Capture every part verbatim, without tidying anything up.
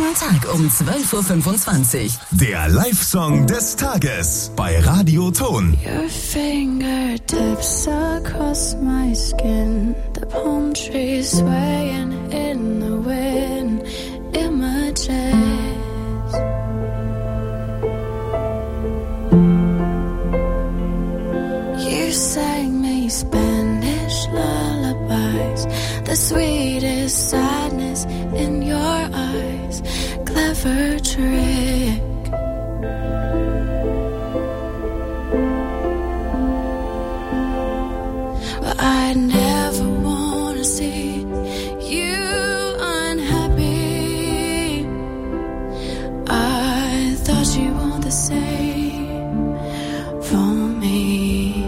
Jeden Tag um zwölf Uhr fünfundzwanzig. Der Live-Song des Tages bei Radio Ton. Your fingertips across my skin. The palm trees swaying in the wind. Images. You sang me Spanish lullabies. The sweetest sadness in your eyes. Clever trick. But I never wanna see you unhappy. I thought you want the same for me.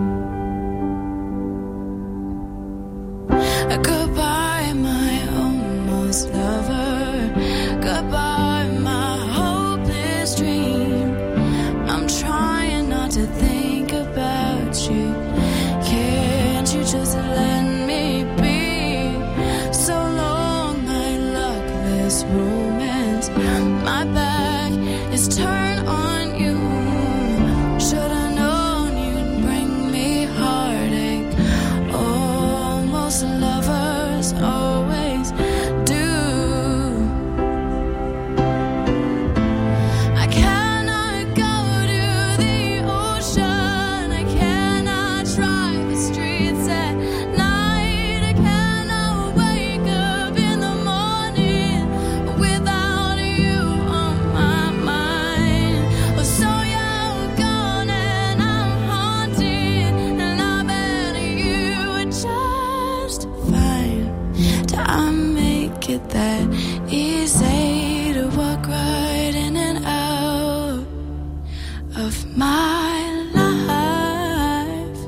Goodbye, my almost lover. Goodbye, my hopeless dream. I'm trying not to think about you. Can't you just let me be? So long, my luckless romance. My back is turned on you. Should've known you'd bring me heartache. Almost lovers always do. I cannot go to the ocean. I cannot drive the streets at night. I cannot wake up in the morning without you on my mind. Oh, so you're gone and I'm haunted, and I bet you would just fine. I make it that easy to walk right in and out of my life.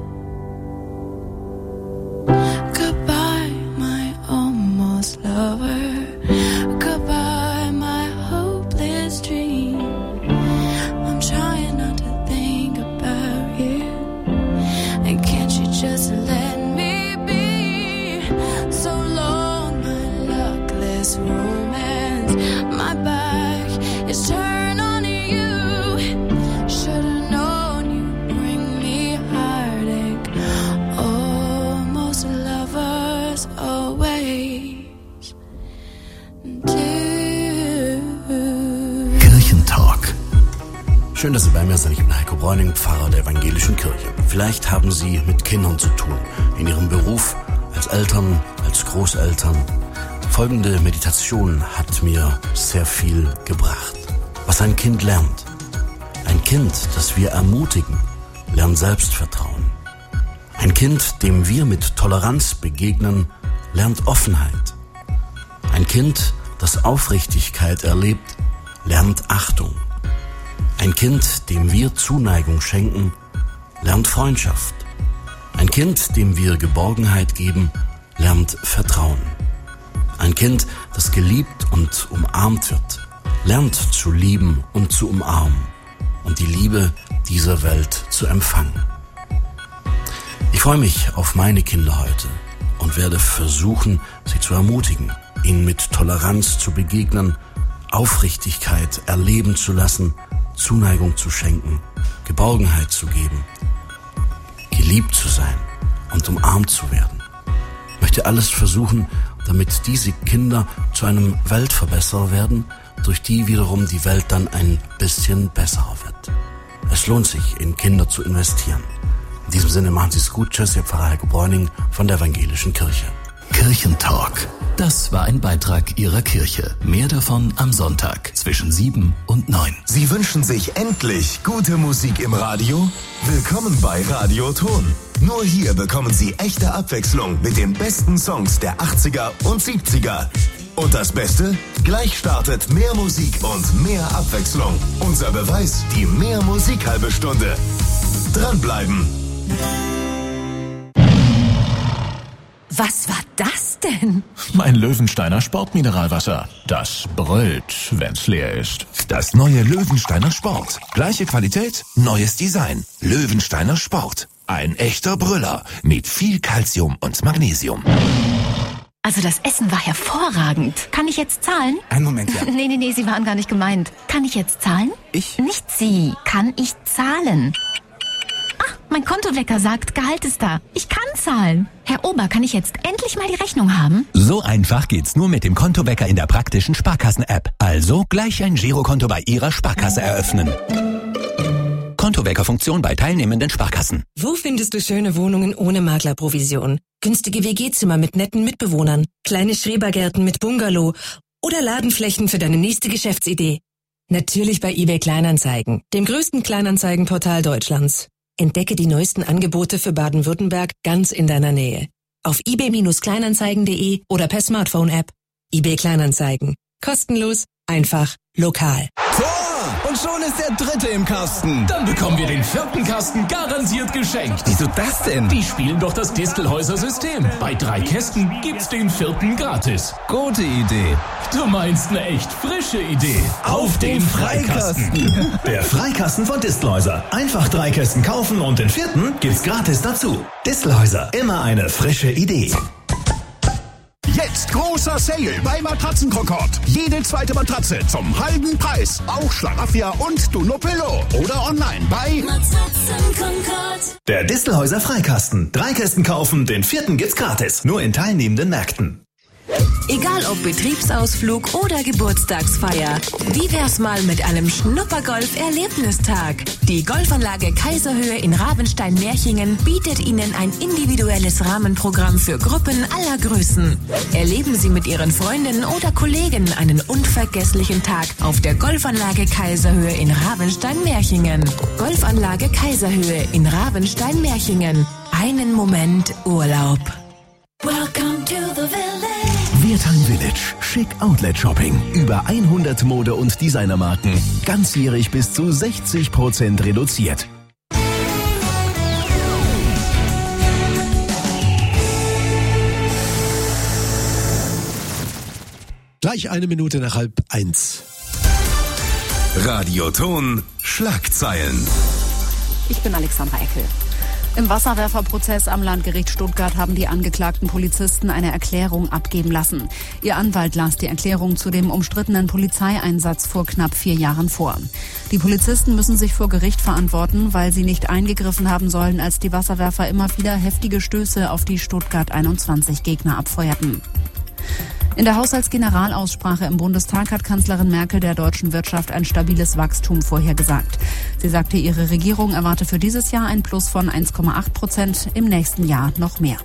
Goodbye, my almost lover. Goodbye, my hopeless dream. I'm trying not to think about you. And can't you just let me be? So long, my luckless romance. My back is turned on you. Should've known you'd bring me heartache. Almost lovers always do. Kirchentalk. Schön, dass Sie bei mir sind. Ich bin Heiko Bräuning, Pfarrer der Evangelischen Kirche. Vielleicht haben Sie mit Kindern zu tun, in Ihrem Beruf, als Eltern, als Großeltern. Folgende Meditation hat mir sehr viel gebracht. Was ein Kind lernt. Ein Kind, das wir ermutigen, lernt Selbstvertrauen. Ein Kind, dem wir mit Toleranz begegnen, lernt Offenheit. Ein Kind, das Aufrichtigkeit erlebt, lernt Achtung. Ein Kind, dem wir Zuneigung schenken, lernt Freundschaft. Ein Kind, dem wir Geborgenheit geben, lernt Vertrauen. Ein Kind, das geliebt und umarmt wird, lernt zu lieben und zu umarmen und die Liebe dieser Welt zu empfangen. Ich freue mich auf meine Kinder heute und werde versuchen, sie zu ermutigen, ihnen mit Toleranz zu begegnen, Aufrichtigkeit erleben zu lassen, Zuneigung zu schenken, Geborgenheit zu geben, geliebt zu sein und umarmt zu werden. Ich möchte alles versuchen, damit diese Kinder zu einem Weltverbesserer werden, durch die wiederum die Welt dann ein bisschen besser wird. Es lohnt sich, in Kinder zu investieren. In diesem Sinne machen Sie es gut. Tschüss, Ihr Pfarrer Heiko Bräuning von der Evangelischen Kirche. Kirchentalk. Das war ein Beitrag Ihrer Kirche. Mehr davon am Sonntag zwischen sieben und neun. Sie wünschen sich endlich gute Musik im Radio? Willkommen bei Radio Ton. Nur hier bekommen Sie echte Abwechslung mit den besten Songs der achtziger und siebziger. Und das Beste? Gleich startet mehr Musik und mehr Abwechslung. Unser Beweis, die Mehr Musik halbe Stunde. Dranbleiben. Was war das denn? Mein Löwensteiner Sportmineralwasser. Das brüllt, wenn's leer ist. Das neue Löwensteiner Sport. Gleiche Qualität, neues Design. Löwensteiner Sport. Ein echter Brüller mit viel Calcium und Magnesium. Also das Essen war hervorragend. Kann ich jetzt zahlen? Einen Moment, ja. Nee, nee, nee, Sie waren gar nicht gemeint. Kann ich jetzt zahlen? Ich? Nicht Sie. Kann ich zahlen? Ach, mein Kontowecker sagt, Gehalt ist da. Ich kann zahlen. Herr Ober, kann ich jetzt endlich mal die Rechnung haben? So einfach geht's nur mit dem Kontowecker in der praktischen Sparkassen-App. Also gleich ein Girokonto bei Ihrer Sparkasse eröffnen. Kontoweckerfunktion bei teilnehmenden Sparkassen. Wo findest du schöne Wohnungen ohne Maklerprovision? Günstige W G-Zimmer mit netten Mitbewohnern, kleine Schrebergärten mit Bungalow oder Ladenflächen für deine nächste Geschäftsidee? Natürlich bei eBay Kleinanzeigen, dem größten Kleinanzeigenportal Deutschlands. Entdecke die neuesten Angebote für Baden-Württemberg ganz in deiner Nähe. Auf ebay Kleinanzeigen punkt de oder per Smartphone-App. eBay Kleinanzeigen. Kostenlos, einfach, lokal. Tor! Und schon ist der dritte im Kasten. Dann bekommen wir den vierten Kasten garantiert geschenkt. Wieso das denn? Die spielen doch das Distelhäuser System. Bei drei Kästen gibt's den vierten gratis. Gute Idee. Du meinst eine echt frische Idee. Auf den Freikasten. Der Freikasten von Distelhäuser. Einfach drei Kästen kaufen und den vierten gibt's gratis dazu. Distelhäuser, immer eine frische Idee. Jetzt großer Sale bei Matratzenkrokott. Jede zweite Matratze zum halben Preis. Auch Schlaraffia und Dunopillo. Oder online bei Matratzenkrokott. Der Distelhäuser Freikasten. Drei Kästen kaufen, den vierten gibt's gratis. Nur in teilnehmenden Märkten. Egal ob Betriebsausflug oder Geburtstagsfeier. Wie wär's mal mit einem Schnuppergolf-Erlebnistag? Die Golfanlage Kaiserhöhe in Ravenstein-Merchingen bietet Ihnen ein individuelles Rahmenprogramm für Gruppen aller Größen. Erleben Sie mit Ihren Freundinnen oder Kollegen einen unvergesslichen Tag auf der Golfanlage Kaiserhöhe in Ravenstein-Merchingen. Golfanlage Kaiserhöhe in Ravenstein-Merchingen. Einen Moment Urlaub. Welcome to the village. Wertheim Village. Schick Outlet Shopping. Über hundert Mode- und Designermarken. Ganzjährig bis zu sechzig Prozent reduziert. Gleich eine Minute nach halb eins. Radioton Schlagzeilen. Ich bin Alexandra Eckel. Im Wasserwerferprozess am Landgericht Stuttgart haben die angeklagten Polizisten eine Erklärung abgeben lassen. Ihr Anwalt las die Erklärung zu dem umstrittenen Polizeieinsatz vor knapp vier Jahren vor. Die Polizisten müssen sich vor Gericht verantworten, weil sie nicht eingegriffen haben sollen, als die Wasserwerfer immer wieder heftige Stöße auf die Stuttgart einundzwanzig Gegner abfeuerten. In der Haushaltsgeneralaussprache im Bundestag hat Kanzlerin Merkel der deutschen Wirtschaft ein stabiles Wachstum vorhergesagt. Sie sagte, ihre Regierung erwarte für dieses Jahr ein Plus von eins Komma acht Prozent, im nächsten Jahr noch mehr.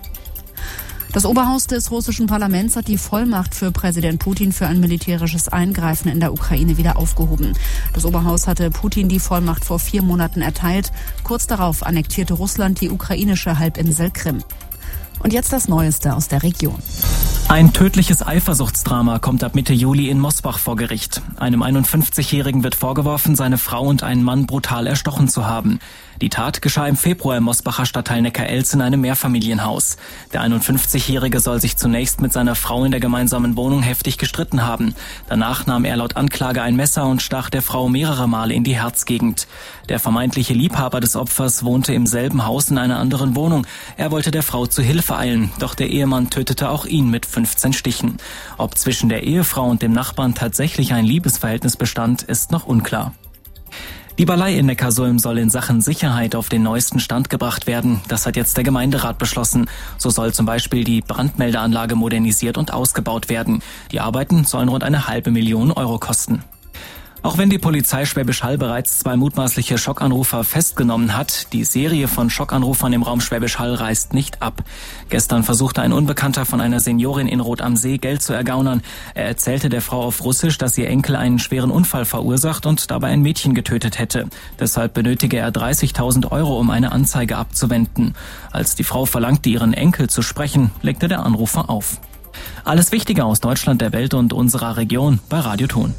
Das Oberhaus des russischen Parlaments hat die Vollmacht für Präsident Putin für ein militärisches Eingreifen in der Ukraine wieder aufgehoben. Das Oberhaus hatte Putin die Vollmacht vor vier Monaten erteilt. Kurz darauf annektierte Russland die ukrainische Halbinsel Krim. Und jetzt das Neueste aus der Region. Ein tödliches Eifersuchtsdrama kommt ab Mitte Juli in Mosbach vor Gericht. Einem einundfünfzigjährigen wird vorgeworfen, seine Frau und einen Mann brutal erstochen zu haben. Die Tat geschah im Februar im Mosbacher Stadtteil Neckar-Elz in einem Mehrfamilienhaus. Der einundfünfzigjährige soll sich zunächst mit seiner Frau in der gemeinsamen Wohnung heftig gestritten haben. Danach nahm er laut Anklage ein Messer und stach der Frau mehrere Male in die Herzgegend. Der vermeintliche Liebhaber des Opfers wohnte im selben Haus in einer anderen Wohnung. Er wollte der Frau zu Hilfe eilen, doch der Ehemann tötete auch ihn mit fünfzehn Stichen. Ob zwischen der Ehefrau und dem Nachbarn tatsächlich ein Liebesverhältnis bestand, ist noch unklar. Die Ballei in Neckarsulm soll in Sachen Sicherheit auf den neuesten Stand gebracht werden. Das hat jetzt der Gemeinderat beschlossen. So soll zum Beispiel die Brandmeldeanlage modernisiert und ausgebaut werden. Die Arbeiten sollen rund eine halbe Million Euro kosten. Auch wenn die Polizei Schwäbisch Hall bereits zwei mutmaßliche Schockanrufer festgenommen hat, die Serie von Schockanrufern im Raum Schwäbisch Hall reißt nicht ab. Gestern versuchte ein Unbekannter von einer Seniorin in Rot am See Geld zu ergaunern. Er erzählte der Frau auf Russisch, dass ihr Enkel einen schweren Unfall verursacht und dabei ein Mädchen getötet hätte. Deshalb benötige er dreißigtausend Euro, um eine Anzeige abzuwenden. Als die Frau verlangte, ihren Enkel zu sprechen, legte der Anrufer auf. Alles Wichtige aus Deutschland, der Welt und unserer Region bei Radio Ton.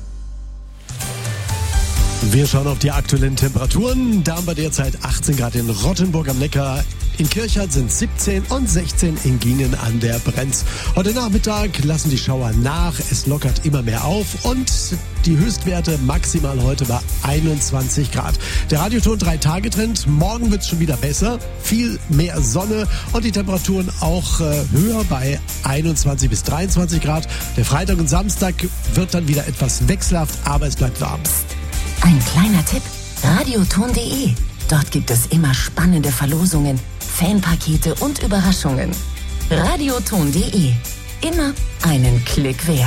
Wir schauen auf die aktuellen Temperaturen. Da haben wir derzeit achtzehn Grad in Rottenburg am Neckar, In Kirchhardt sind siebzehn und sechzehn in Gingen an der Brenz. Heute Nachmittag lassen die Schauer nach, es lockert immer mehr auf und die Höchstwerte maximal heute bei einundzwanzig Grad. Der Radioton drei Tage Trend, morgen wird's schon wieder besser, viel mehr Sonne und die Temperaturen auch äh, höher bei einundzwanzig bis dreiundzwanzig Grad. Der Freitag und Samstag wird dann wieder etwas wechselhaft, aber es bleibt warm. Ein kleiner Tipp, radioton punkt de. Dort gibt es immer spannende Verlosungen, Fanpakete und Überraschungen. radioton punkt de. Immer einen Klick wert.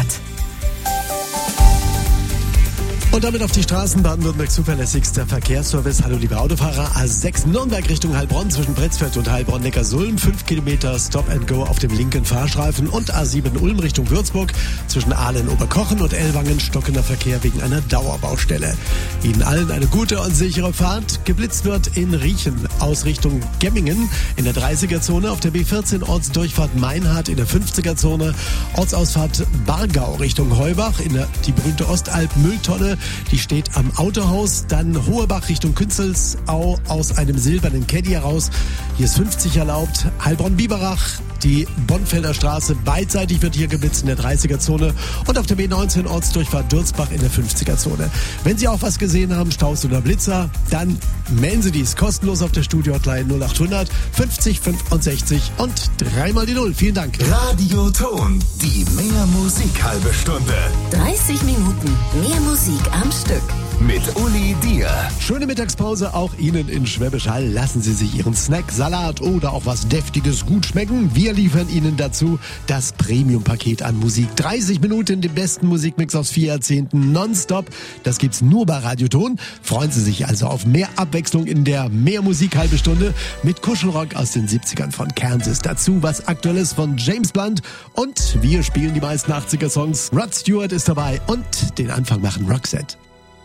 Und damit auf die Straßen, Baden-Württembergs zuverlässigster Verkehrsservice. Hallo liebe Autofahrer, A sechs Nürnberg Richtung Heilbronn zwischen Bretzfeld und Heilbronn-Neckarsulm. fünf Kilometer Stop and Go auf dem linken Fahrstreifen. Und A sieben Ulm Richtung Würzburg zwischen Ahlen, Oberkochen und Ellwangen stockender Verkehr wegen einer Dauerbaustelle. Ihnen allen eine gute und sichere Fahrt. Geblitzt wird in Riechen aus Richtung Gemmingen in der dreißiger-Zone, auf der B vierzehn Ortsdurchfahrt Meinhardt in der fünfziger-Zone, Ortsausfahrt Bargau Richtung Heubach in der die berühmte Ostalb-Mülltonne. Die steht am Autohaus, dann Hohebach Richtung Künzelsau aus einem silbernen Caddy heraus. Hier ist fünfzig erlaubt. Heilbronn-Biberach, die Bonnfelder Straße, beidseitig wird hier geblitzt in der dreißiger-Zone und auf der B neunzehn Ortsdurchfahrt Dürzbach in der fünfziger-Zone. Wenn Sie auch was gesehen haben, Staus oder Blitzer, dann melden Sie dies kostenlos auf der Studio-Hotline null achthundert fünfzig fünfundsechzig und dreimal die Null. Vielen Dank. Radioton, die Mehr Musik halbe Stunde. dreißig Minuten mehr Musik am Stück. Mit Uli Dier. Schöne Mittagspause auch Ihnen in Schwäbisch Hall. Lassen Sie sich Ihren Snack, Salat oder auch was Deftiges gut schmecken. Wir liefern Ihnen dazu das Premium-Paket an Musik. dreißig Minuten den besten Musikmix aus vier Jahrzehnten nonstop. Das gibt's nur bei Radioton. Freuen Sie sich also auf mehr Abwechslung in der Mehr Musik halbe Stunde mit Kuschelrock aus den siebzigern von Kansas. Dazu was Aktuelles von James Blunt und wir spielen die meisten achtziger-Songs. Rod Stewart ist dabei und den Anfang machen Roxette.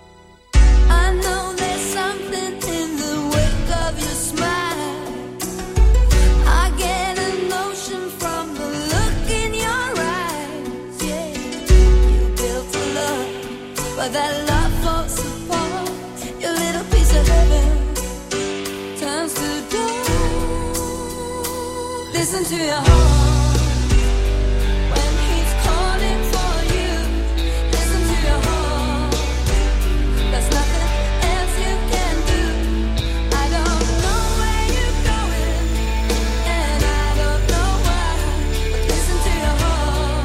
I know there's something in the wake of your smile. I get a notion from the look in your eyes. Yeah, you built a love, but that love falls apart. Your little piece of heaven turns to dust. Listen to your heart when he's calling for you. Listen to your heart. There's nothing else you can do. I don't know where you're going, and I don't know why. But listen to your heart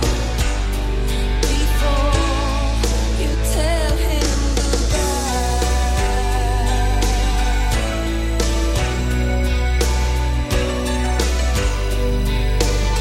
before you tell him goodbye.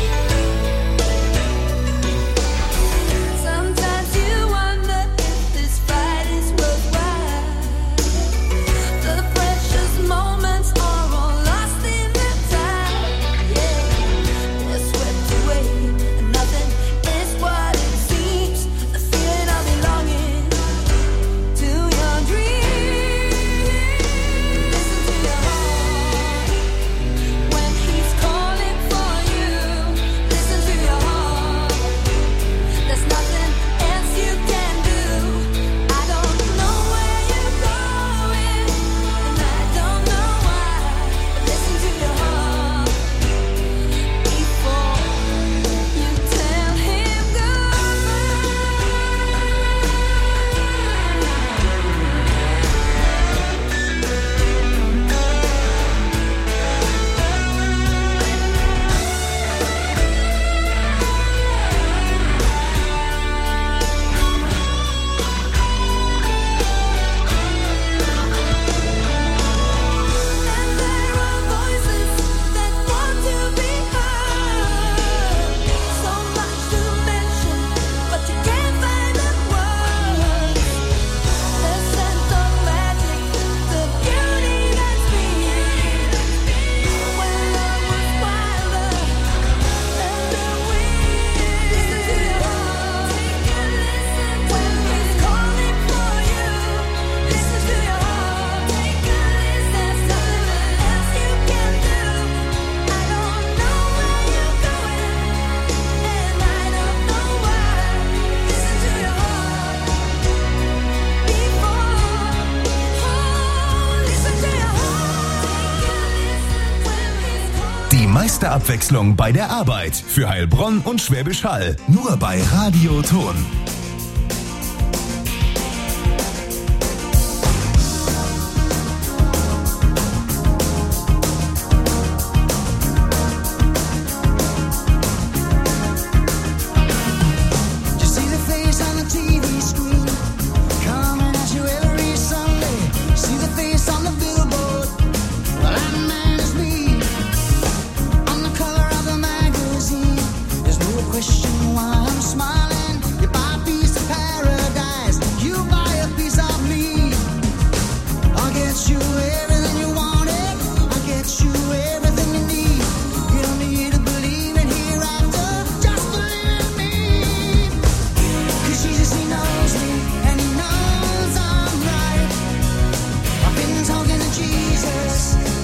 meiste Abwechslung bei der Arbeit für Heilbronn und Schwäbisch Hall. Nur bei Radio Ton. Jesus